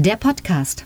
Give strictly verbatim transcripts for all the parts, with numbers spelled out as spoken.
der Podcast.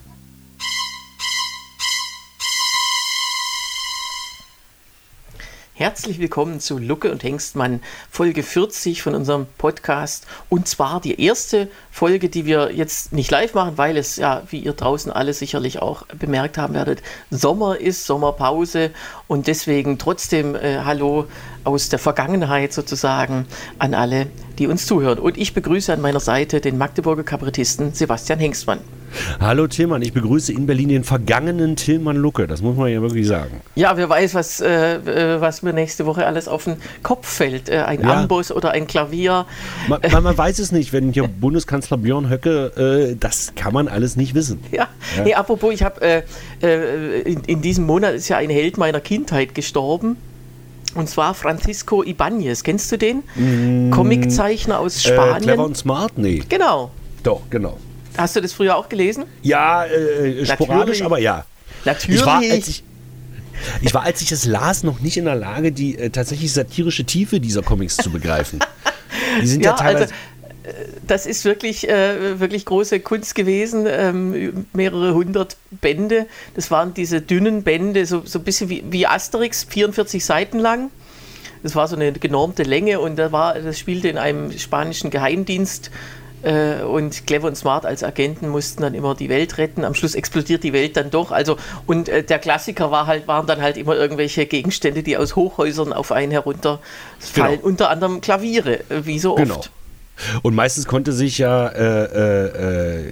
Herzlich willkommen zu Lucke und Hengstmann, Folge vierzig von unserem Podcast. Und zwar die erste Folge, die wir jetzt nicht live machen, weil es ja, wie ihr draußen alle sicherlich auch bemerkt haben werdet, Sommer ist, Sommerpause. Und deswegen trotzdem äh, Hallo aus der Vergangenheit sozusagen an alle, die uns zuhören. Und ich begrüße an meiner Seite den Magdeburger Kabarettisten Sebastian Hengstmann. Hallo Tillmann, ich begrüße in Berlin den vergangenen Tillmann Lucke, das muss man ja wirklich sagen. Ja, wer weiß, was, äh, was mir nächste Woche alles auf den Kopf fällt. Äh, ein ja. Amboss oder ein Klavier. Man, man, man weiß es nicht, wenn hier Bundeskanzler Björn Höcke, äh, das kann man alles nicht wissen. Ja, ja. Nee, apropos, ich habe äh, äh, in, in diesem Monat ist ja ein Held meiner Kindheit gestorben. Und zwar Francisco Ibáñez. Kennst du den? Mm, Comiczeichner aus Spanien. Äh, Clever und Smart? Nee. Genau. Doch, genau. Hast du das früher auch gelesen? Ja, äh, sporadisch, aber ja. Natürlich. Ich war, als ich, ich war, als ich es las, noch nicht in der Lage, die äh, tatsächlich satirische Tiefe dieser Comics zu begreifen. Die sind ja, ja teilweise... Also, das ist wirklich, äh, wirklich große Kunst gewesen, ähm, mehrere hundert Bände. Das waren diese dünnen Bände, so, so ein bisschen wie, wie Asterix, vierundvierzig Seiten lang. Das war so eine genormte Länge und da war, das spielte in einem spanischen Geheimdienst. Äh, und Clever und Smart als Agenten mussten dann immer die Welt retten. Am Schluss explodiert die Welt dann doch. Also, und äh, der Klassiker war halt, waren dann halt immer irgendwelche Gegenstände, die aus Hochhäusern auf einen herunterfallen. Genau. Unter anderem Klaviere, wie so oft. Genau. Und meistens konnte sich ja äh, äh,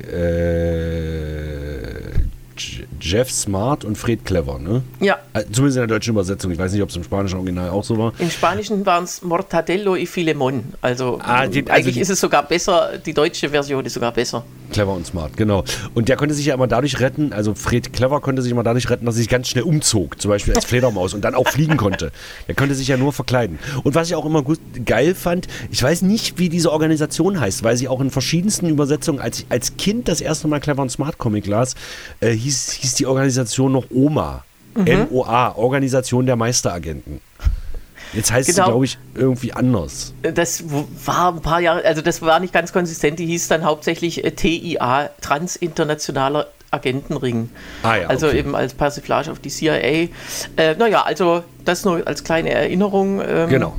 äh, Jeff Smart und Fred Clever, ne? Ja. Zumindest in der deutschen Übersetzung. Ich weiß nicht, ob es im spanischen Original auch so war. Im Spanischen waren es Mortadelo y Filemón. Also, ah, die, also eigentlich die, ist es sogar besser, die deutsche Version ist sogar besser. Clever und Smart, genau. Und der konnte sich ja immer dadurch retten, also Fred Clever konnte sich immer dadurch retten, dass er sich ganz schnell umzog, zum Beispiel als Fledermaus und dann auch fliegen konnte. Der konnte sich ja nur verkleiden. Und was ich auch immer gut, geil fand, ich weiß nicht, wie diese Organisation heißt, weil sie auch in verschiedensten Übersetzungen, als ich als Kind das erste Mal Clever und Smart Comic las, äh, hieß, hieß die Organisation noch O M A. Mhm. M O A, Organisation der Meisteragenten. Jetzt heißt genau. sie, glaube ich, irgendwie anders. Das war ein paar Jahre, also das war nicht ganz konsistent, die hieß dann hauptsächlich T I A, Transinternationaler Agentenring. Ah, ja, also okay. Eben als Persiflage auf die C I A. Äh, naja, also das nur als kleine Erinnerung. Ähm, genau.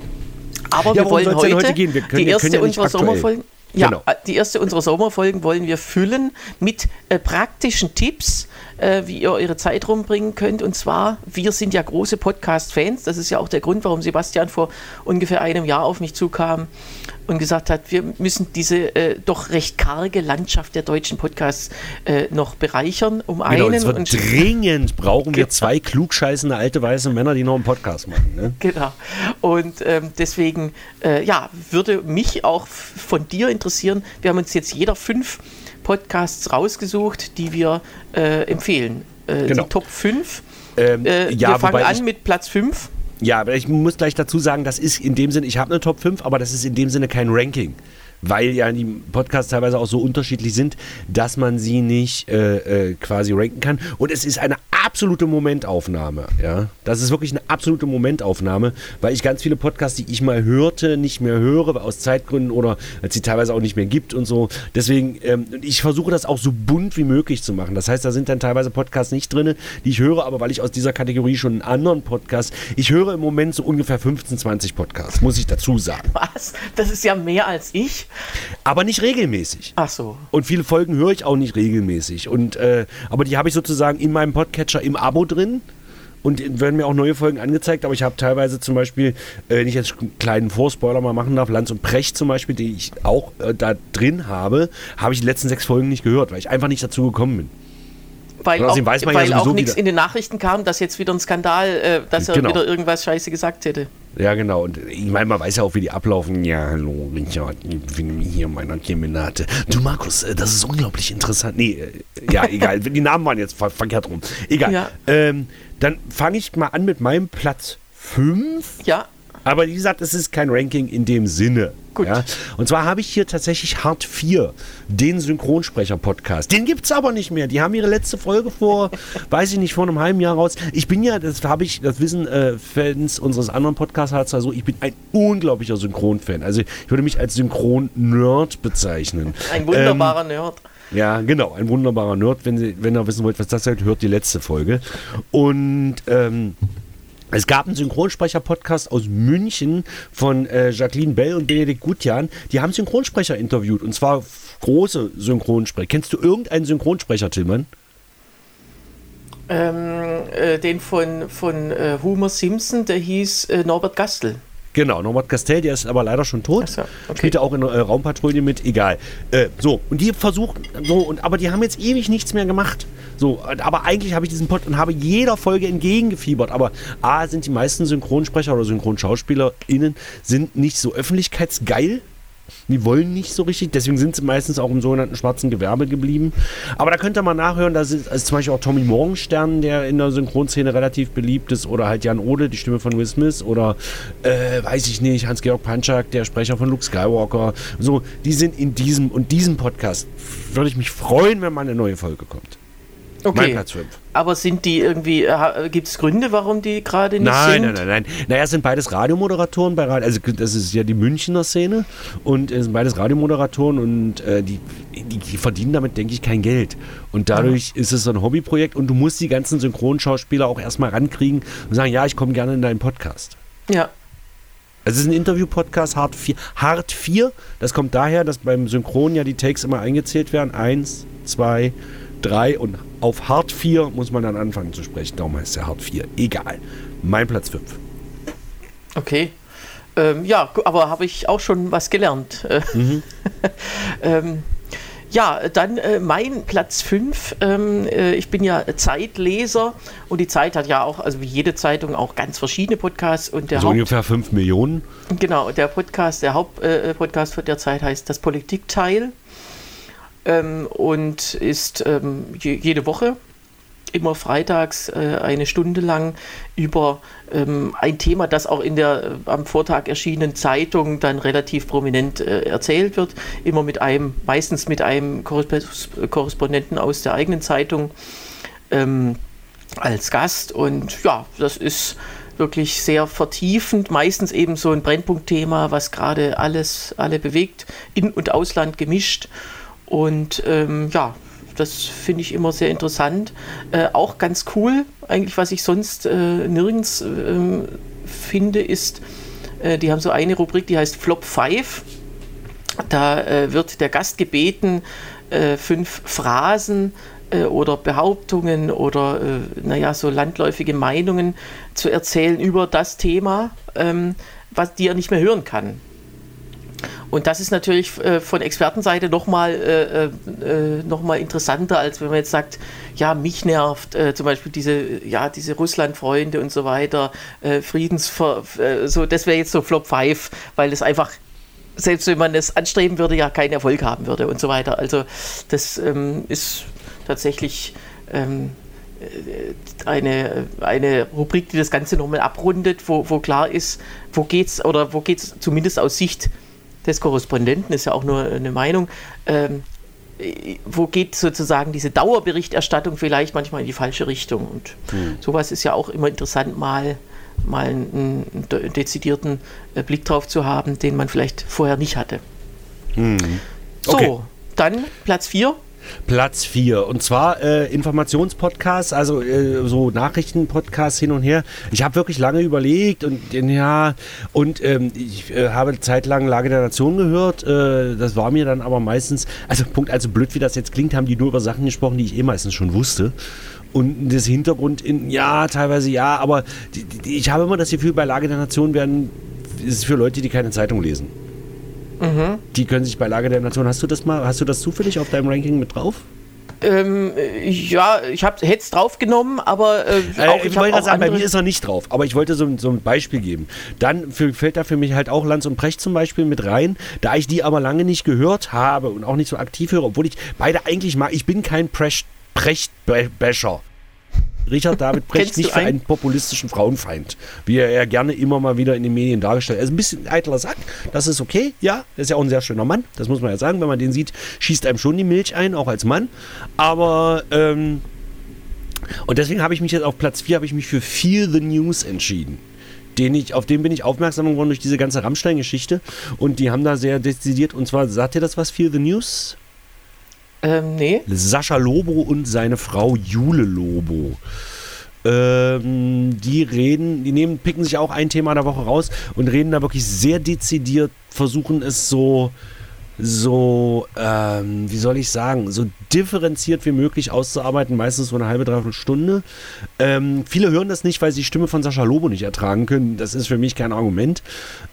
Aber ja, wir wollen heute, heute gehen? Wir können, die wir erste können ja unserer Sommerfolgen. Ja, genau. die erste unserer Sommerfolgen wollen wir füllen mit äh, praktischen Tipps, äh, wie ihr eure Zeit rumbringen könnt. Und zwar, wir sind ja große Podcast-Fans. Das ist ja auch der Grund, warum Sebastian vor ungefähr einem Jahr auf mich zukam und gesagt hat, wir müssen diese äh, doch recht karge Landschaft der deutschen Podcasts äh, noch bereichern, um genau, einen. Es wird und dringend brauchen wir zwei klugscheißende alte weiße Männer, die noch einen Podcast machen. Ne? Genau. Und ähm, deswegen, äh, ja, würde mich auch von dir interessieren. Wir haben uns jetzt jeder fünf Podcasts rausgesucht, die wir äh, empfehlen. Äh, genau. Die Top fünf. Ähm, äh, ja, wir fangen an mit Platz fünf. Ja, aber ich muss gleich dazu sagen, das ist in dem Sinne, ich habe eine Top fünf, aber das ist in dem Sinne kein Ranking, weil ja die Podcasts teilweise auch so unterschiedlich sind, dass man sie nicht äh, äh, quasi ranken kann. Und es ist eine absolute Momentaufnahme. Ja? Das ist wirklich eine absolute Momentaufnahme, weil ich ganz viele Podcasts, die ich mal hörte, nicht mehr höre, aus Zeitgründen oder als sie teilweise auch nicht mehr gibt und so. Deswegen, ähm, ich versuche das auch so bunt wie möglich zu machen. Das heißt, da sind dann teilweise Podcasts nicht drin, die ich höre, aber weil ich aus dieser Kategorie schon einen anderen Podcast, ich höre im Moment so ungefähr fünfzehn, zwanzig Podcasts, muss ich dazu sagen. Was? Das ist ja mehr als ich. Aber nicht regelmäßig. Ach so. Und viele Folgen höre ich auch nicht regelmäßig. Und, äh, aber die habe ich sozusagen in meinem Podcatcher im Abo drin. Und werden mir auch neue Folgen angezeigt. Aber ich habe teilweise zum Beispiel, äh, wenn ich jetzt einen kleinen Vorspoiler mal machen darf, Lanz und Precht zum Beispiel, die ich auch äh, da drin habe, habe ich die letzten sechs Folgen nicht gehört, weil ich einfach nicht dazu gekommen bin. Weil auch, weil ja auch nichts in den Nachrichten kam, dass jetzt wieder ein Skandal, äh, dass er genau. wieder irgendwas Scheiße gesagt hätte. Ja, genau. Und ich meine, man weiß ja auch, wie die ablaufen. Ja, hallo, Richard, ich bin hier in meiner Kemenate. Du, Markus, das ist unglaublich interessant. Nee, ja, egal. Die Namen waren jetzt ver- verkehrt rum. Egal. Ja. Ähm, dann fange ich mal an mit meinem Platz fünf. Ja. Aber wie gesagt, es ist kein Ranking in dem Sinne. Gut. Ja? Und zwar habe ich hier tatsächlich Hart vier, den Synchronsprecher-Podcast. Den gibt es aber nicht mehr. Die haben ihre letzte Folge vor, weiß ich nicht, vor einem halben Jahr raus. Ich bin ja, das habe ich, das wissen äh, Fans unseres anderen Podcasts, also ich bin ein unglaublicher Synchron-Fan. Also ich würde mich als Synchron-Nerd bezeichnen. Ein wunderbarer ähm, Nerd. Ja, genau, ein wunderbarer Nerd. Wenn, Sie, wenn ihr wissen wollt, was das ist, hört die letzte Folge. Und ähm, es gab einen Synchronsprecher-Podcast aus München von äh, Jacqueline Bell und Benedikt Gutjan. Die haben Synchronsprecher interviewt und zwar große Synchronsprecher. Kennst du irgendeinen Synchronsprecher, Tillmann? Ähm, äh, den von, von äh, Homer Simpson, der hieß äh, Norbert Gastel. Genau, Norbert Gastel, der ist aber leider schon tot. So, okay. Spielt auch in äh, Raumpatrouille mit, egal. Äh, so, und die versuchen, so, und, aber die haben jetzt ewig nichts mehr gemacht. So, aber eigentlich habe ich diesen Pod und habe jeder Folge entgegengefiebert. Aber A, sind die meisten Synchronsprecher oder SynchronschauspielerInnen sind nicht so öffentlichkeitsgeil. Die wollen nicht so richtig, deswegen sind sie meistens auch im sogenannten schwarzen Gewerbe geblieben. Aber da könnt ihr mal nachhören, da ist also zum Beispiel auch Tommy Morgenstern, der in der Synchronszene relativ beliebt ist, oder halt Jan Ode, die Stimme von Will Smith, oder äh, weiß ich nicht, Hans-Georg Panczak, der Sprecher von Luke Skywalker. So, die sind in diesem und diesem Podcast. Würde ich mich freuen, wenn mal eine neue Folge kommt. Okay, mein Platz fünf. Aber sind die irgendwie, äh, gibt es Gründe, warum die gerade nicht nein, sind? Nein, nein, nein. Naja, es sind beides Radiomoderatoren bei Radio, also das ist ja die Münchner Szene und es sind beides Radiomoderatoren und äh, die, die, die verdienen damit, denke ich, kein Geld. Und dadurch mhm. ist es so ein Hobbyprojekt und du musst die ganzen Synchronschauspieler auch erstmal rankriegen und sagen, ja, ich komme gerne in deinen Podcast. Ja. Es ist ein Interview-Podcast, Hard vier. Hard vier, das kommt daher, dass beim Synchron ja die Takes immer eingezählt werden. Eins, zwei, drei und auf Hard vier muss man dann anfangen zu sprechen. Darum heißt der Hard vier. Egal. Mein Platz fünf. Okay. Ähm, ja, aber habe ich auch schon was gelernt. Mhm. ähm, ja, dann äh, mein Platz fünf. Ähm, äh, ich bin ja Zeitleser und die Zeit hat ja auch, also wie jede Zeitung, auch ganz verschiedene Podcasts. Und der also Haupt- ungefähr fünf Millionen. Genau, der Podcast, der Hauptpodcast äh, von der Zeit heißt Das Politikteil. Ähm, und ist ähm, je, jede Woche, immer freitags äh, eine Stunde lang über ähm, ein Thema, das auch in der äh, am Vortag erschienenen Zeitung dann relativ prominent äh, erzählt wird, immer mit einem, meistens mit einem Korresp- Korrespondenten aus der eigenen Zeitung ähm, als Gast. Und ja, das ist wirklich sehr vertiefend, meistens eben so ein Brennpunktthema, was gerade alles, alle bewegt, In- und Ausland gemischt. Und ähm, ja, das finde ich immer sehr interessant. Äh, auch ganz cool, eigentlich, was ich sonst äh, nirgends äh, finde, ist, äh, die haben so eine Rubrik, die heißt Flop fünf. Da äh, wird der Gast gebeten, äh, fünf Phrasen äh, oder Behauptungen oder, äh, naja, so landläufige Meinungen zu erzählen über das Thema, ähm, was die er nicht mehr hören kann. Und das ist natürlich äh, von Expertenseite nochmal äh, äh, noch mal interessanter, als wenn man jetzt sagt, ja, mich nervt äh, zum Beispiel diese, ja, diese Russland-Freunde und so weiter, äh, Friedensver... Äh, so, das wäre jetzt so Flop fünf, weil es einfach, selbst wenn man es anstreben würde, ja keinen Erfolg haben würde und so weiter. Also das ähm, ist tatsächlich ähm, eine, eine Rubrik, die das Ganze nochmal abrundet, wo, wo klar ist, wo geht's, oder wo geht's zumindest aus Sicht des Korrespondenten, ist ja auch nur eine Meinung, ähm, wo geht sozusagen diese Dauerberichterstattung vielleicht manchmal in die falsche Richtung. Und mhm. sowas ist ja auch immer interessant, mal, mal einen, einen dezidierten Blick drauf zu haben, den man vielleicht vorher nicht hatte. Mhm. Okay. So, dann Platz vier. Platz vier. Und zwar äh, Informationspodcasts, also äh, so Nachrichtenpodcasts hin und her. Ich habe wirklich lange überlegt und ja, und ähm, ich äh, habe zeitlang Lage der Nation gehört. Äh, das war mir dann aber meistens, also Punkt, also blöd wie das jetzt klingt, haben die nur über Sachen gesprochen, die ich eh meistens schon wusste. Und das Hintergrund in, ja, teilweise ja, aber die, die, ich habe immer das Gefühl, bei Lage der Nation werden, ist es für Leute, die keine Zeitung lesen. Mhm. Die können sich bei Lage der Nation, hast du das mal, hast du das zufällig auf deinem Ranking mit drauf? Ähm, ja, ich hätte es draufgenommen, aber äh, auch, äh, ich, ich wollte auch sagen, bei andere... mir ist er nicht drauf, aber ich wollte so, so ein Beispiel geben. Dann für, fällt da für mich halt auch Lanz und Precht zum Beispiel mit rein, da ich die aber lange nicht gehört habe und auch nicht so aktiv höre, obwohl ich beide eigentlich mag. Ich bin kein Precht-Basher. Richard David Precht nicht für einen populistischen Frauenfeind, wie er ja gerne immer mal wieder in den Medien dargestellt. Er ist ein bisschen ein eitler Sack, das ist okay, ja, er ist ja auch ein sehr schöner Mann, das muss man ja sagen, wenn man den sieht, schießt einem schon die Milch ein, auch als Mann, aber ähm, und deswegen habe ich mich jetzt auf Platz vier, habe ich mich für Feel the News entschieden. Den ich, auf den bin ich aufmerksam geworden durch diese ganze Rammstein-Geschichte und die haben da sehr dezidiert, und zwar, sagt ihr das was, Feel the News? Ähm, nee. Sascha Lobo und seine Frau Jule Lobo. Ähm, die reden, die nehmen, picken sich auch ein Thema der Woche raus und reden da wirklich sehr dezidiert, versuchen es so, so, ähm, wie soll ich sagen, so differenziert wie möglich auszuarbeiten, meistens so eine halbe, dreiviertel Stunde. Ähm, viele hören das nicht, weil sie die Stimme von Sascha Lobo nicht ertragen können. Das ist für mich kein Argument.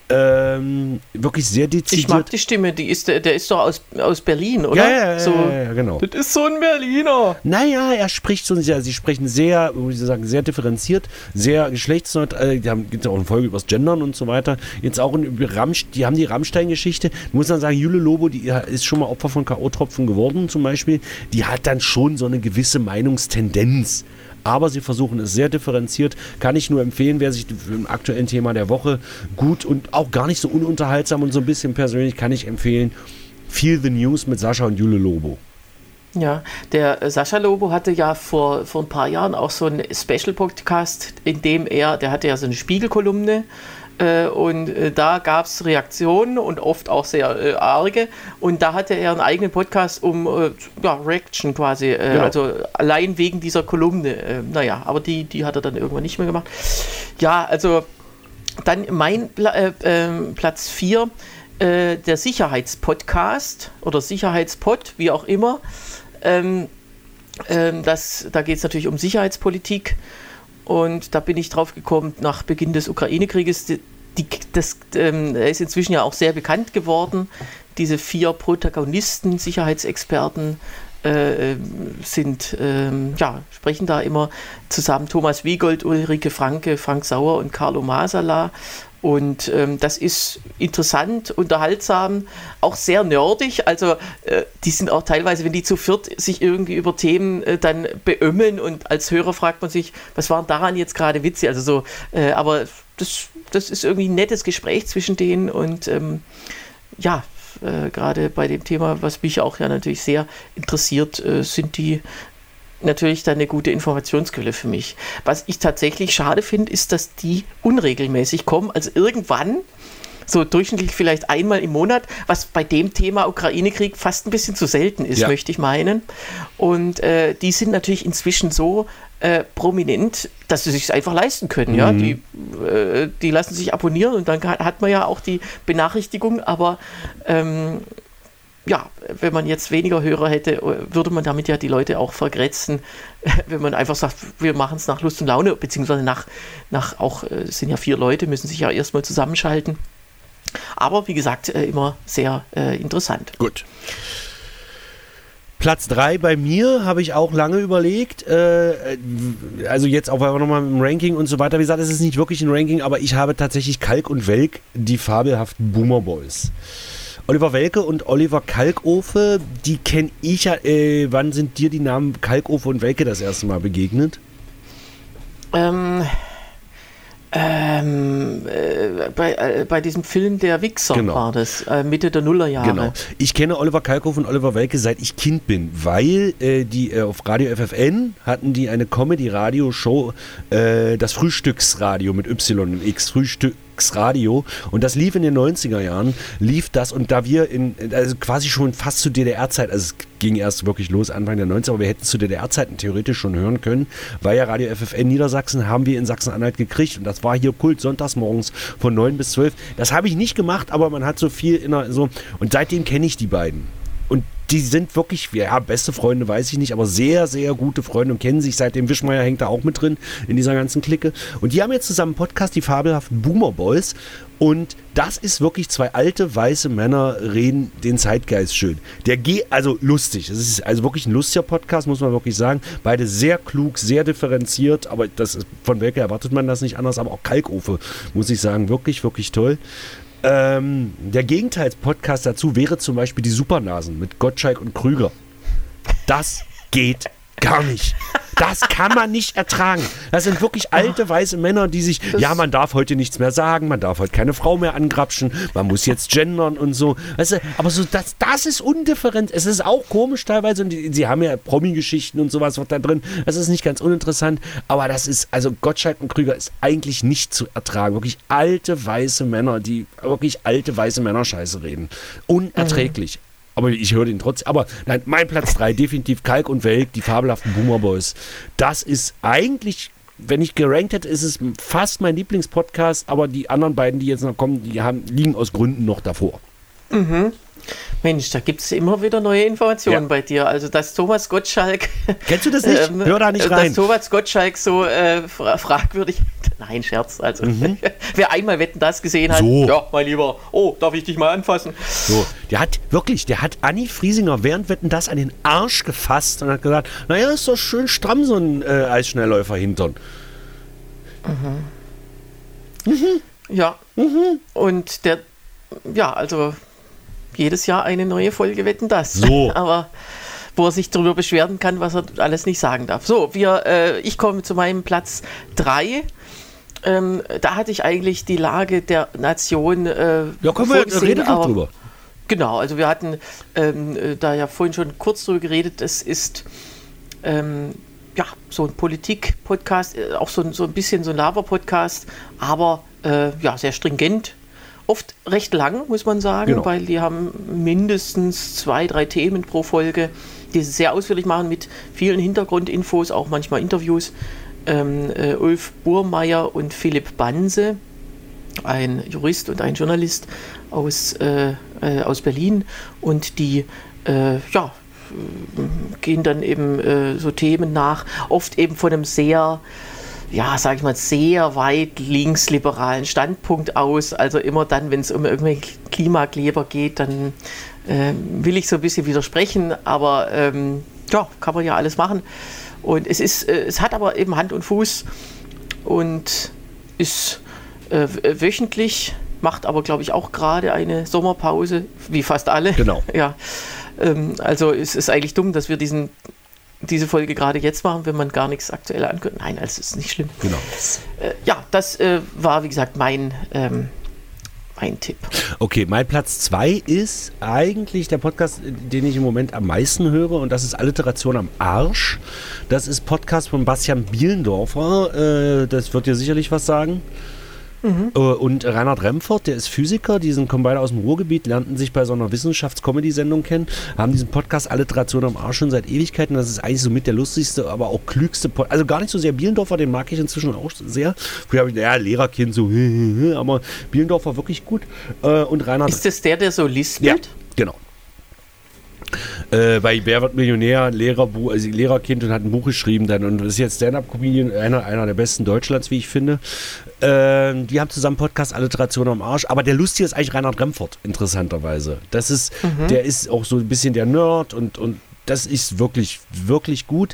Ähm, wirklich sehr dezidiert. Ich mag die Stimme, die ist, der ist doch aus, aus Berlin, oder? Ja, ja, ja, so, ja, ja, genau. Das ist so ein Berliner. Naja, er spricht so sehr, sie sprechen sehr, wie Sie sagen, sehr differenziert, sehr geschlechtsneutral, äh, die gibt es auch eine Folge über das Gendern und so weiter. Jetzt auch über Rammstein, die haben die Rammstein-Geschichte. Ich muss dann sagen, Jule Lobo, die ist schon mal Opfer von K O-Tropfen geworden zum Beispiel, die hat dann schon so eine gewisse Meinungstendenz. Aber sie versuchen es sehr differenziert. Kann ich nur empfehlen, wer sich für ein aktuellen Thema der Woche gut und auch gar nicht so ununterhaltsam und so ein bisschen persönlich, kann ich empfehlen, Feel the News mit Sascha und Jule Lobo. Ja, der äh, Sascha Lobo hatte ja vor, vor ein paar Jahren auch so einen Special-Podcast, in dem er, der hatte ja so eine Spiegelkolumne, äh, und äh, da gab es Reaktionen und oft auch sehr äh, arge, und da hatte er einen eigenen Podcast um äh, ja, Reaction quasi, äh, genau. Also allein wegen dieser Kolumne, äh, naja, aber die, die hat er dann irgendwann nicht mehr gemacht. Ja, also dann mein Pla- äh, äh, Platz vier, äh, der Sicherheitspodcast oder Sicherheitspod, wie auch immer. Ähm, ähm, das, da geht es natürlich um Sicherheitspolitik, und da bin ich drauf gekommen nach Beginn des Ukraine-Krieges. Die, die, das ähm, er ist inzwischen ja auch sehr bekannt geworden. Diese vier Protagonisten, Sicherheitsexperten, äh, sind, äh, ja, sprechen da immer zusammen. Thomas Wiegold, Ulrike Franke, Frank Sauer und Carlo Masala. Und ähm, das ist interessant, unterhaltsam, auch sehr nerdig. Also äh, die sind auch teilweise, wenn die zu viert sich irgendwie über Themen äh, dann beömmeln, und als Hörer fragt man sich, was waren daran jetzt gerade Witze? Also so, äh, aber das, das ist irgendwie ein nettes Gespräch zwischen denen, und ähm, ja, äh, gerade bei dem Thema, was mich auch ja natürlich sehr interessiert, äh, sind die natürlich dann eine gute Informationsquelle für mich. Was ich tatsächlich schade finde, ist, dass die unregelmäßig kommen. Also irgendwann, so durchschnittlich vielleicht einmal im Monat, was bei dem Thema Ukraine-Krieg fast ein bisschen zu selten ist, ja. möchte ich meinen. Und äh, die sind natürlich inzwischen so äh, prominent, dass sie sich einfach leisten können. Mhm. Ja? Die, äh, die lassen sich abonnieren, und dann hat man ja auch die Benachrichtigung, aber ähm, ja, wenn man jetzt weniger Hörer hätte, würde man damit ja die Leute auch vergrätzen, wenn man einfach sagt, wir machen es nach Lust und Laune, beziehungsweise nach, nach auch, es sind ja vier Leute, müssen sich ja erstmal zusammenschalten. Aber wie gesagt, immer sehr äh, interessant. Gut. Platz drei bei mir, habe ich auch lange überlegt, äh, also jetzt auch nochmal im Ranking und so weiter. Wie gesagt, es ist nicht wirklich ein Ranking, aber ich habe tatsächlich Kalk und Welk, die fabelhaften Boomer Boys. Oliver Welke und Oliver Kalkofe, die kenne ich ja. Äh, wann sind dir die Namen Kalkofe und Welke das erste Mal begegnet? Ähm, ähm, äh, bei, äh, bei diesem Film Der Wichser genau. war das, äh, Mitte der Nullerjahre. Genau. Ich kenne Oliver Kalkofe und Oliver Welke seit ich Kind bin, weil äh, die äh, auf Radio F F N hatten die eine Comedy-Radio-Show, äh, das Frühstücksradio mit Y und X, Frühstück. Radio, und das lief in den neunziger Jahren, lief das, und da wir in, also quasi schon fast zu D D R-Zeit, also es ging erst wirklich los Anfang der neunziger, aber wir hätten zu D D R-Zeiten theoretisch schon hören können, weil ja Radio F F N Niedersachsen haben wir in Sachsen-Anhalt gekriegt, und das war hier Kult sonntags morgens von neun bis zwölf. Das habe ich nicht gemacht, aber man hat so viel in der, so, und seitdem kenne ich die beiden. Und die sind wirklich, ja, beste Freunde weiß ich nicht, aber sehr, sehr gute Freunde und kennen sich. Seitdem Wischmeier hängt da auch mit drin in dieser ganzen Clique. Und die haben jetzt zusammen einen Podcast, die fabelhaften Boomer Boys. Und das ist wirklich, zwei alte, weiße Männer reden den Zeitgeist schön. Der geht, also lustig. Es ist also wirklich ein lustiger Podcast, muss man wirklich sagen. Beide sehr klug, sehr differenziert, aber das ist, von Welke erwartet man das nicht anders. Aber auch Kalkofe, muss ich sagen, wirklich, wirklich toll. Ähm, der Gegenteils-Podcast dazu wäre zum Beispiel die Supernasen mit Gottschalk und Krüger. Das geht gar nicht. Das kann man nicht ertragen. Das sind wirklich alte, weiße Männer, die sich, das ja, man darf heute nichts mehr sagen, man darf heute keine Frau mehr angrapschen, man muss jetzt gendern und so. Weißt du, aber so, das, das ist undifferent. Es ist auch komisch teilweise, und die, sie haben ja Promi-Geschichten und sowas da drin. Das ist nicht ganz uninteressant, aber das ist, also Gottschalk und Krüger ist eigentlich nicht zu ertragen. Wirklich alte, weiße Männer, die wirklich alte, weiße Männer-Scheiße reden. Unerträglich. Mhm. aber ich höre den trotzdem. Aber nein, mein Platz drei, definitiv Kalk und Welk, die fabelhaften Boomer Boys. Das ist eigentlich, wenn ich gerankt hätte, ist es fast mein Lieblingspodcast, aber die anderen beiden, die jetzt noch kommen, die haben, liegen aus Gründen noch davor. Mhm. Mensch, da gibt es immer wieder neue Informationen ja. bei dir. Also, dass Thomas Gottschalk... Kennst du das nicht? Ähm, Hör da nicht rein. Dass Thomas Gottschalk so äh, fra- fragwürdig... Nein, Scherz. Also, mhm. wer einmal Wetten, das gesehen hat, so. ja, mein Lieber, oh, darf ich dich mal anfassen? So, der hat wirklich, der hat Anni Friesinger während Wetten, das an den Arsch gefasst und hat gesagt, naja, ist doch schön stramm, so ein äh, Eisschnellläufer-Hintern. Mhm. Mhm. Ja. Mhm. Und der, ja, also... jedes Jahr eine neue Folge Wetten, das. So. Aber wo er sich darüber beschweren kann, was er alles nicht sagen darf. So, wir, äh, ich komme zu meinem Platz drei. Ähm, da hatte ich eigentlich die Lage der Nation äh, ja, können wir reden aber, drüber. Genau, also wir hatten ähm, da ja vorhin schon kurz drüber geredet. Es ist ähm, ja so ein Politik-Podcast, auch so, so ein bisschen so ein Laber-Podcast, aber äh, ja, sehr stringent. Oft recht lang, muss man sagen, genau. Weil die haben mindestens zwei, drei Themen pro Folge, die sie sehr ausführlich machen mit vielen Hintergrundinfos, auch manchmal Interviews. Ähm, äh, Ulf Burmeier und Philipp Banse, ein Jurist und ein Journalist aus, äh, äh, aus Berlin, und die äh, ja, gehen dann eben äh, so Themen nach, oft eben von einem sehr... ja, sage ich mal, sehr weit linksliberalen Standpunkt aus. Also immer dann, wenn es um irgendwelche Klimakleber geht, dann äh, will ich so ein bisschen widersprechen, aber ähm, ja, kann man ja alles machen. Und es ist, äh, es hat aber eben Hand und Fuß und ist äh, wöchentlich, macht aber, glaube ich, auch gerade eine Sommerpause, wie fast alle. Genau. Ja, ähm, also es ist eigentlich dumm, dass wir diesen diese Folge gerade jetzt machen, wenn man gar nichts aktuell ankündigt. Nein, also ist nicht schlimm. Genau. Äh, ja, das äh, war, wie gesagt, mein, ähm, mein Tipp. Okay, mein Platz zwei ist eigentlich der Podcast, den ich im Moment am meisten höre, und das ist Alliteration am Arsch. Das ist Podcast von Bastian Bielendorfer. Äh, das wird dir sicherlich was sagen. Mhm. Und Reinhard Remford, der ist Physiker, die sind, kommen beide aus dem Ruhrgebiet, lernten sich bei so einer Wissenschafts-Comedy-Sendung kennen, haben diesen Podcast Alliteration am Arsch schon seit Ewigkeiten. Das ist eigentlich so mit der lustigste, aber auch klügste Podcast. Also gar nicht so sehr Bielendorfer, den mag ich inzwischen auch sehr. Früher habe ich, ja, Lehrerkind, so, aber Bielendorfer wirklich gut. Und Reinhard. Ist das der, der so lispelt? Ja, genau. Äh, bei Wer wird Millionär, Lehrerbuch, also Lehrerkind, und hat ein Buch geschrieben dann, und ist jetzt Stand-Up-Comedian, einer, einer der besten Deutschlands, wie ich finde. Äh, die haben zusammen Podcast Alliteration am Arsch, aber der Lustige ist eigentlich Reinhard Remford, interessanterweise. Das ist, mhm. Der ist auch so ein bisschen der Nerd, und, und das ist wirklich, wirklich gut.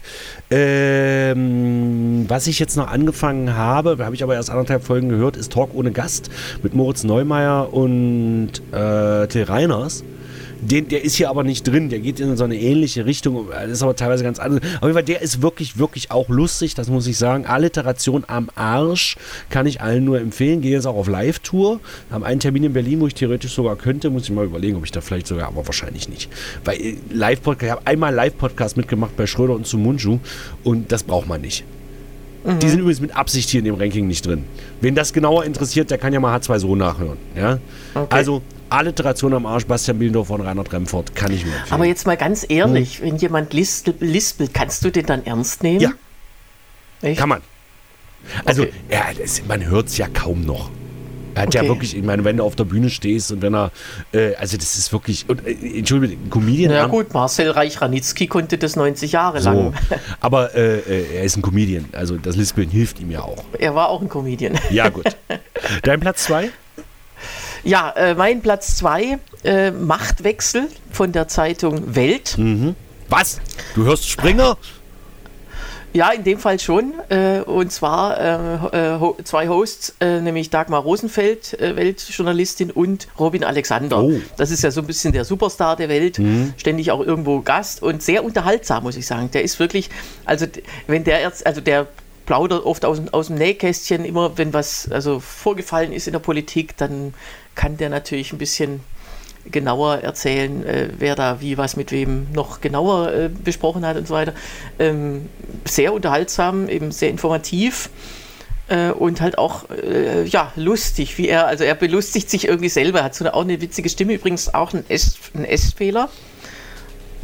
Ähm, was ich jetzt noch angefangen habe, habe ich aber erst anderthalb Folgen gehört, ist Talk ohne Gast mit Moritz Neumeier und äh, Till Reiners. Den, der ist hier aber nicht drin, der geht in so eine ähnliche Richtung, das ist aber teilweise ganz anders. Auf jeden Fall, der ist wirklich, wirklich auch lustig, das muss ich sagen. Alliteration am Arsch kann ich allen nur empfehlen. Gehe jetzt auch auf Live-Tour, haben einen Termin in Berlin, wo ich theoretisch sogar könnte, muss ich mal überlegen, ob ich da vielleicht sogar, aber wahrscheinlich nicht. Weil Live-Podcast, ich habe einmal Live-Podcast mitgemacht bei Schröder und Sumunju, und das braucht man nicht. Mhm. Die sind übrigens mit Absicht hier in dem Ranking nicht drin. Wen das genauer interessiert, der kann ja mal H zwei so nachhören. Ja? Okay. Also Alliteration am Arsch, Bastian Bielendorfer und Reinhard Remford, kann ich mir empfehlen. Aber jetzt mal ganz ehrlich, hm. wenn jemand lispelt, lispelt, kannst du den dann ernst nehmen? Ja. Echt? Kann man. Also, okay. ja, das, man hört es ja kaum noch. Er hat okay. ja wirklich, ich meine, wenn du auf der Bühne stehst und wenn er, äh, also das ist wirklich, und, äh, Entschuldigung, ein Comedian. Ja gut, Marcel Reich-Ranitzky konnte das neunzig Jahre so. lang. Aber äh, er ist ein Comedian, also das Lispeln hilft ihm ja auch. Er war auch ein Comedian. Ja gut. Dein Platz zwei? Ja, äh, mein Platz zwei, äh, Machtwechsel von der Zeitung Welt. Mhm. Was? Du hörst Springer? Ja, in dem Fall schon. Äh, und zwar äh, ho- zwei Hosts, äh, nämlich Dagmar Rosenfeld, äh, Weltjournalistin, und Robin Alexander. Oh. Das ist ja so ein bisschen der Superstar der Welt, mhm. ständig auch irgendwo Gast und sehr unterhaltsam, muss ich sagen. Der ist wirklich, also wenn der jetzt, also der plaudert oft aus, aus dem Nähkästchen, immer wenn was also vorgefallen ist in der Politik, dann kann der natürlich ein bisschen genauer erzählen, äh, wer da wie was mit wem noch genauer äh, besprochen hat und so weiter. Ähm, sehr unterhaltsam, eben sehr informativ äh, und halt auch äh, ja, lustig, wie er, also er belustigt sich irgendwie selber, hat so eine, auch eine witzige Stimme, übrigens auch ein S, ein S-Fehler.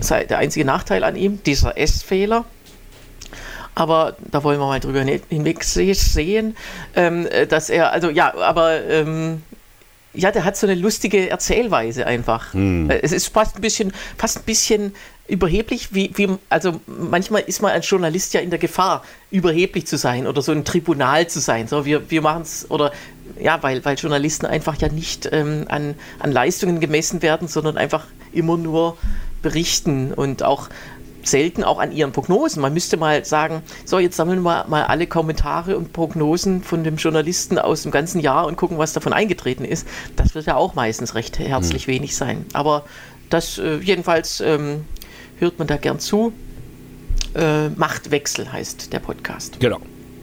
sei der einzige Nachteil an ihm, dieser S-Fehler. Aber da wollen wir mal drüber hinweg sehen, ähm, dass er, also ja, aber ähm, ja, der hat so eine lustige Erzählweise einfach. Hm. Es ist fast ein bisschen, fast ein bisschen überheblich, wie, wie, also manchmal ist man als Journalist ja in der Gefahr, überheblich zu sein oder so ein Tribunal zu sein. So, wir, wir machen es, oder ja, weil, weil Journalisten einfach ja nicht ähm, an, an Leistungen gemessen werden, sondern einfach immer nur berichten und auch selten auch an ihren Prognosen. Man müsste mal sagen, so, jetzt sammeln wir mal alle Kommentare und Prognosen von dem Journalisten aus dem ganzen Jahr und gucken, was davon eingetreten ist. Das wird ja auch meistens recht herzlich mhm. wenig sein. Aber das äh, jedenfalls ähm, hört man da gern zu. Äh, Machtwechsel heißt der Podcast. Genau.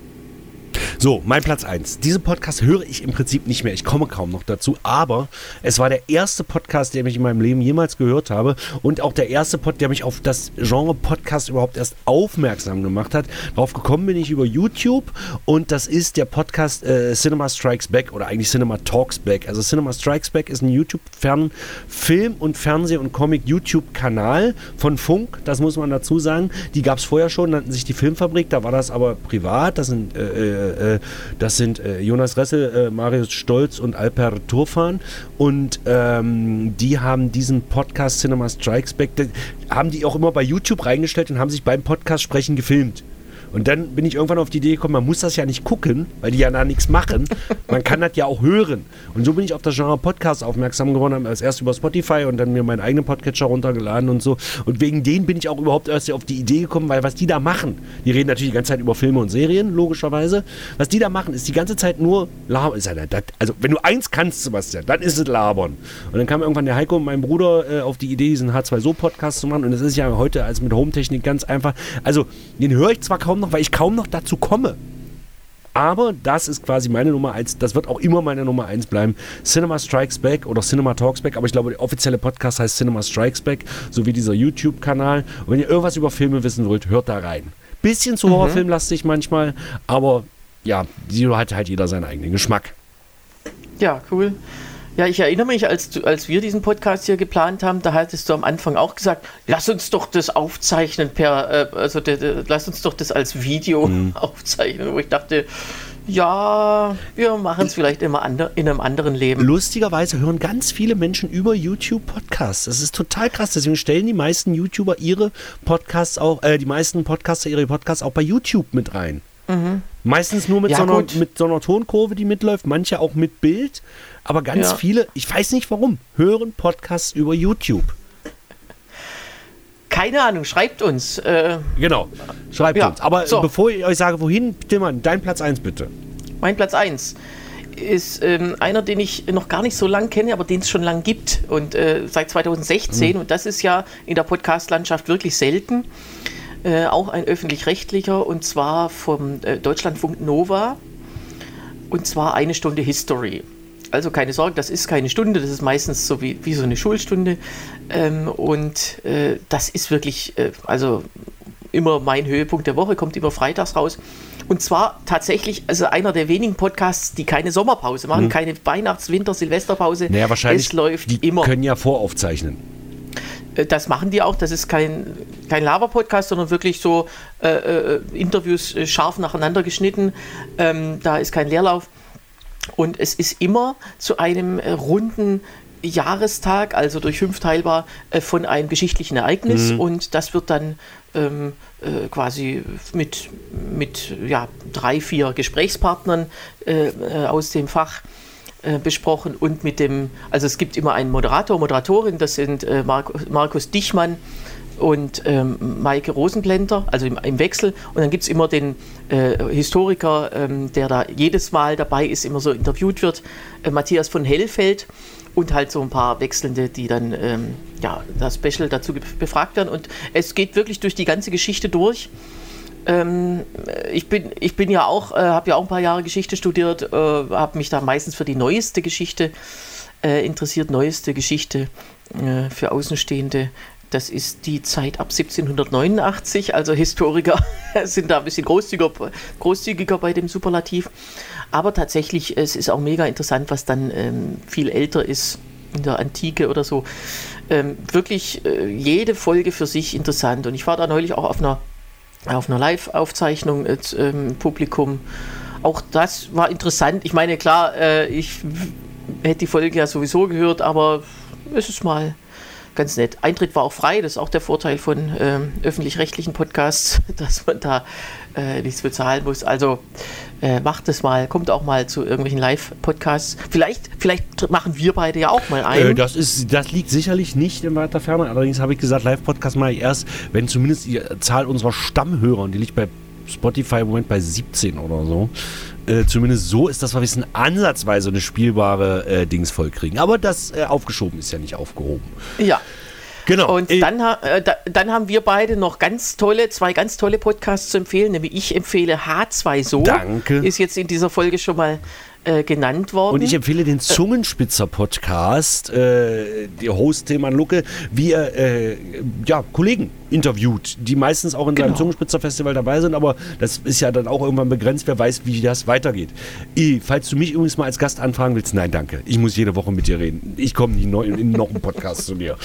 So, mein Platz eins. Diesen Podcast höre ich im Prinzip nicht mehr. Ich komme kaum noch dazu, aber es war der erste Podcast, den ich in meinem Leben jemals gehört habe und auch der erste Podcast, der mich auf das Genre Podcast überhaupt erst aufmerksam gemacht hat. Darauf gekommen bin ich über YouTube und das ist der Podcast äh, Cinema Strikes Back oder eigentlich Cinema Talks Back. Also Cinema Strikes Back ist ein YouTube-Film- und Fernseh- und Comic-YouTube-Kanal von Funk, das muss man dazu sagen. Die gab es vorher schon, nannten sich die Filmfabrik, da war das aber privat. Das sind äh, äh, Das sind äh, Jonas Ressel, äh, Marius Stolz und Alper Turfan und ähm, die haben diesen Podcast Cinema Strikes Back, den, haben die auch immer bei YouTube reingestellt und haben sich beim Podcast sprechen gefilmt. Und dann bin ich irgendwann auf die Idee gekommen, man muss das ja nicht gucken, weil die ja da nichts machen. Man kann das ja auch hören. Und so bin ich auf das Genre Podcast aufmerksam geworden, habe als erst über Spotify und dann mir meinen eigenen Podcatcher runtergeladen und so. Und wegen denen bin ich auch überhaupt erst auf die Idee gekommen, weil was die da machen, die reden natürlich die ganze Zeit über Filme und Serien, logischerweise. Was die da machen, ist die ganze Zeit nur labern. Also wenn du eins kannst, Sebastian, dann ist es labern. Und dann kam irgendwann der Heiko und mein Bruder äh, auf die Idee, diesen H zwei So Podcast zu machen. Und das ist ja heute als mit Home-Technik ganz einfach. Also den höre ich zwar kaum noch, weil ich kaum noch dazu komme. Aber das ist quasi meine Nummer eins. Das wird auch immer meine Nummer eins bleiben. Cinema Strikes Back oder Cinema Talks Back. Aber ich glaube, der offizielle Podcast heißt Cinema Strikes Back. So wie dieser YouTube-Kanal. Und wenn ihr irgendwas über Filme wissen wollt, hört da rein. Bisschen zu mhm. horrorfilmlastig manchmal. Aber ja, so hat halt jeder seinen eigenen Geschmack. Ja, cool. Ja, ich erinnere mich, als, du, als wir diesen Podcast hier geplant haben, da hattest du am Anfang auch gesagt, lass uns doch das aufzeichnen per, äh, also de, de, lass uns doch das als Video mhm. aufzeichnen, wo ich dachte, ja, wir machen es vielleicht immer ander, in einem anderen Leben. Lustigerweise hören ganz viele Menschen über YouTube Podcasts. Das ist total krass. Deswegen stellen die meisten YouTuber ihre Podcasts auch, äh, die meisten Podcaster ihre Podcasts auch bei YouTube mit rein. Mhm. Meistens nur mit, ja, so einer, mit so einer Tonkurve, die mitläuft, manche auch mit Bild, aber ganz ja. viele, ich weiß nicht warum, hören Podcasts über YouTube. Keine Ahnung, schreibt uns. Äh, genau, schreibt ja. uns. Aber so. Bevor ich euch sage, wohin, Tillmann, dein Platz eins bitte. Mein Platz eins ist ähm, einer, den ich noch gar nicht so lang kenne, aber den es schon lang gibt und äh, seit zwanzig sechzehn mhm. und das ist ja in der Podcast-Landschaft wirklich selten. Äh, auch ein öffentlich-rechtlicher und zwar vom äh, Deutschlandfunk Nova und zwar eine Stunde History. Also keine Sorge, das ist keine Stunde, das ist meistens so wie, wie so eine Schulstunde ähm, und äh, das ist wirklich, äh, also immer mein Höhepunkt der Woche, kommt immer freitags raus und zwar tatsächlich, also einer der wenigen Podcasts, die keine Sommerpause machen, mhm. keine Weihnachts-, Winter-, Silvesterpause, naja, wahrscheinlich, es läuft die immer. Können ja voraufzeichnen. Das machen die auch, das ist kein, kein Laber-Podcast, sondern wirklich so äh, äh, Interviews äh, scharf nacheinander geschnitten, ähm, da ist kein Leerlauf und es ist immer zu einem äh, runden Jahrestag, also durch fünf teilbar, äh, von einem geschichtlichen Ereignis mhm. und das wird dann ähm, äh, quasi mit, mit ja, drei, vier Gesprächspartnern äh, äh, aus dem Fach besprochen und mit dem, also es gibt immer einen Moderator, Moderatorin, das sind äh, Mark, Markus Dichmann und ähm, Maike Rosenblender, also im, im Wechsel und dann gibt es immer den äh, Historiker, ähm, der da jedes Mal dabei ist, immer so interviewt wird, äh, Matthias von Hellfeld und halt so ein paar Wechselnde, die dann ähm, ja, das Special dazu befragt werden und es geht wirklich durch die ganze Geschichte durch. Ich bin, ich bin ja auch, äh, habe ja auch ein paar Jahre Geschichte studiert, äh, habe mich da meistens für die neueste Geschichte äh, interessiert, neueste Geschichte äh, für Außenstehende. Das ist die Zeit ab siebzehnhundertneunundachtzig, also Historiker sind da ein bisschen großzügiger, großzügiger bei dem Superlativ. Aber tatsächlich, es ist auch mega interessant, was dann ähm, viel älter ist. in der Antike oder so. Ähm, wirklich äh, jede Folge für sich interessant. Und ich war da neulich auch auf einer, auf einer Live-Aufzeichnung mit ähm, Publikum. Auch das war interessant. Ich meine, klar, äh, ich hätte die Folge ja sowieso gehört, aber es ist mal ganz nett. Eintritt war auch frei, das ist auch der Vorteil von ähm, öffentlich-rechtlichen Podcasts, dass man da äh, nichts bezahlen muss. Also äh, macht es mal, kommt auch mal zu irgendwelchen Live-Podcasts. Vielleicht, vielleicht machen wir beide ja auch mal einen. Äh, das, ist, das liegt sicherlich nicht in weiter Ferne. Allerdings habe ich gesagt, Live-Podcast mache ich erst, wenn zumindest die Zahl unserer Stammhörer, und die liegt bei Spotify im Moment bei siebzehn oder so, Äh, zumindest so ist, dass wir wissen, ansatzweise eine spielbare äh, Dings vollkriegen. Aber das äh, aufgeschoben ist ja nicht aufgehoben. Ja. Genau. Und äh, dann, äh, da, dann haben wir beide noch ganz tolle, zwei ganz tolle Podcasts zu empfehlen. Nämlich ich empfehle H zwei So. Danke. Ist jetzt in dieser Folge schon mal äh, genannt worden. Und ich empfehle den Zungenspitzer-Podcast, äh, der Host Tilman Lucke, wie er äh, ja, Kollegen interviewt, die meistens auch in Genau. seinem Zungenspitzer-Festival dabei sind, aber das ist ja dann auch irgendwann begrenzt, wer weiß, wie das weitergeht. I, falls du mich übrigens mal als Gast anfragen willst, nein, danke. Ich muss jede Woche mit dir reden. Ich komme nie neu in noch einen Podcast zu dir.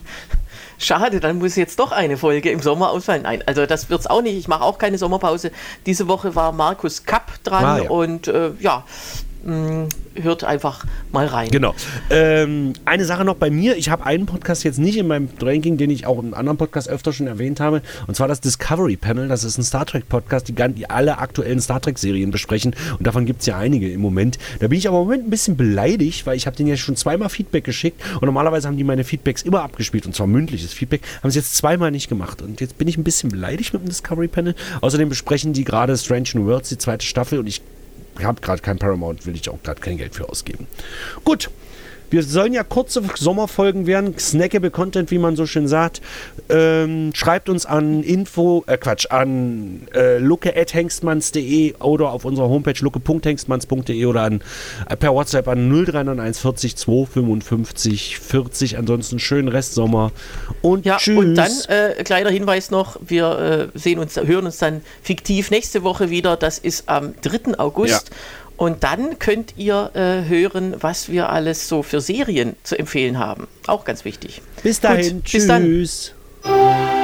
Schade, dann muss jetzt doch eine Folge im Sommer ausfallen. Nein, also das wird's auch nicht. Ich mache auch keine Sommerpause. Diese Woche war Markus Kapp dran Ah, ja. und äh, ja, mh, hört einfach mal rein. Genau. Ähm, eine Sache noch bei mir. Ich habe einen Podcast jetzt nicht in meinem Ranking, den ich auch in einem anderen Podcast öfter schon erwähnt habe. Und zwar das Discovery Panel. Das ist ein Star Trek Podcast, die, die alle aktuellen Star Trek Serien besprechen. Und davon gibt es ja einige im Moment. Da bin ich aber im Moment ein bisschen beleidigt, weil ich habe denen ja schon zweimal Feedback geschickt. Und normalerweise haben die meine Feedbacks immer abgespielt. Und zwar mündliches Feedback. Haben sie jetzt zweimal nicht gemacht. Und jetzt bin ich ein bisschen beleidigt mit dem Discovery Panel. Außerdem besprechen die gerade Strange New Worlds, die zweite Staffel. Und ich Ich habe gerade kein Paramount, will ich auch gerade kein Geld für ausgeben. Gut, wir sollen ja kurze Sommerfolgen werden, snackable Content, wie man so schön sagt. Ähm, schreibt uns an Info, äh Quatsch, an äh, lucke at hengstmanns punkt de oder auf unserer Homepage lucke punkt hengstmanns punkt de oder an, äh, per WhatsApp an null drei neun eins vierzig zweihundertfünfundfünfzig vierzig. Ansonsten schönen Restsommer und Ja, tschüss. und dann, äh, kleiner Hinweis noch, wir äh, sehen uns, hören uns dann fiktiv nächste Woche wieder. Das ist am dritten August. Ja. Und dann könnt ihr äh, hören, was wir alles so für Serien zu empfehlen haben. Auch ganz wichtig. Bis dahin, Gut, bis dann. tschüss.